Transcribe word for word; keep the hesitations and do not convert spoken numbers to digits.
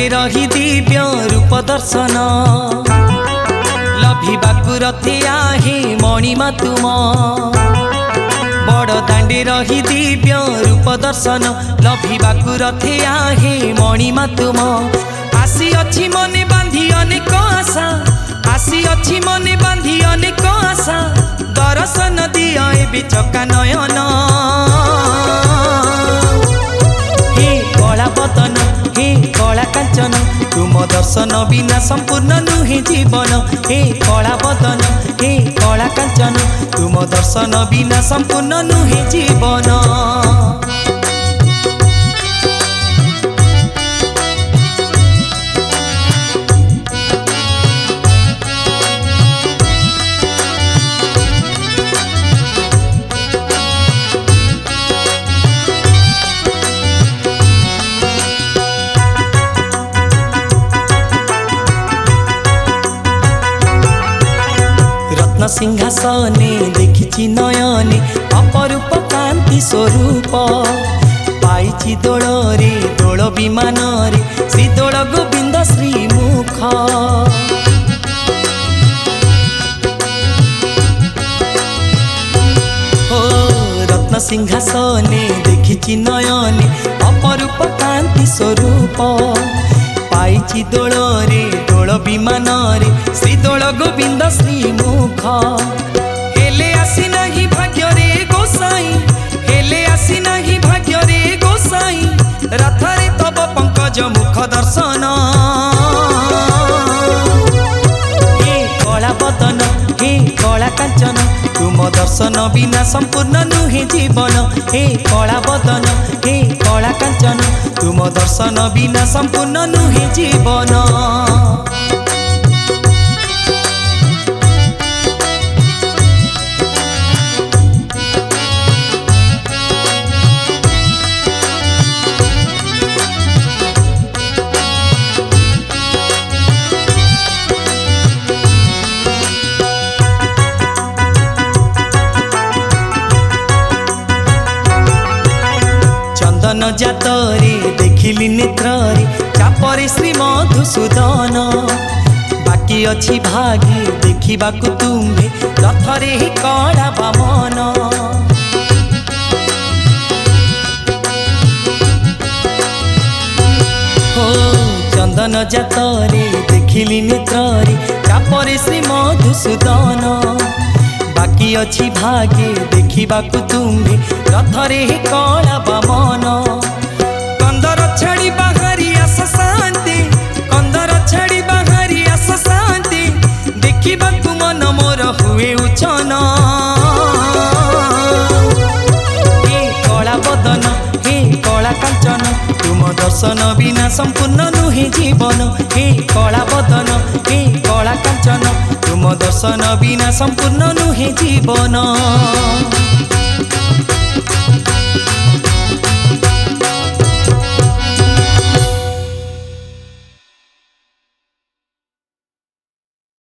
दांडे रही दिव्य रूप दर्शन लभिबाकु रथिया हे मणिमा तुम बड़ दांडे रही दिव्य रूप दर्शन लभिबाकु रथिया हे मणिमा तुम आसी अछि मने बांधी अनेक आशा आसी अछि मने बांधी अनेक आशा दर्शन दिया ए चका नयन हे कला बदन हे कला कांचन तुम दर्शन बिना संपूर्ण नुहे जीवन हे कला बदन हे कला कांचन तुम दर्शन बिना संपूर्ण नुहे जीवन। सिंहासने देखी नयने अपरूप कांति स्वरूप पाई दोल रे दोल विमान रे श्री दोल गोविंद श्रीमुख हो रत्न सिंहासने देखी नयने अपरूप कांति स्वरूप पाई दोल रे दोल विमान रे श्री दोल गोविंद श्रीमुख हेले आसी नाही भाग्य रे गोसाई हेले आसी नाही भाग्य रे गोसाई रथरे तब पंकज मुख दर्शन हे कला बदन हे कला कांचन तुम दर्शन बिना संपूर्ण नुहे जीवन हे कला बदन हे कला कांचन तुम दर्शन बिना संपूर्ण नुहे जीवन। चंदन जातरे देखिली नेत्रे चापरे श्री मधुसूदन बाकी अच्छी भागी देखिबाकु तुम्हे रथरे ही कला बामन हो चंदन जातरे देखिली नेत्रे चापरे श्री मधुसूदन बाकी अच्छी भागे देखिबाकु तुम्हे रथरे ही कला बामन कंदर छाड़ी बाहरी आस शांति कंदर छाड़ी बाहरी आस शांति देखिबाकु मन मोर हुए उचन हे कला बदन हे कला कांचन तुम दर्शन बिना संपूर्ण नुहे जीवन हे कला बदन हे कला कांचन तुम दर्शन बिना संपूर्ण नुहे जीवन।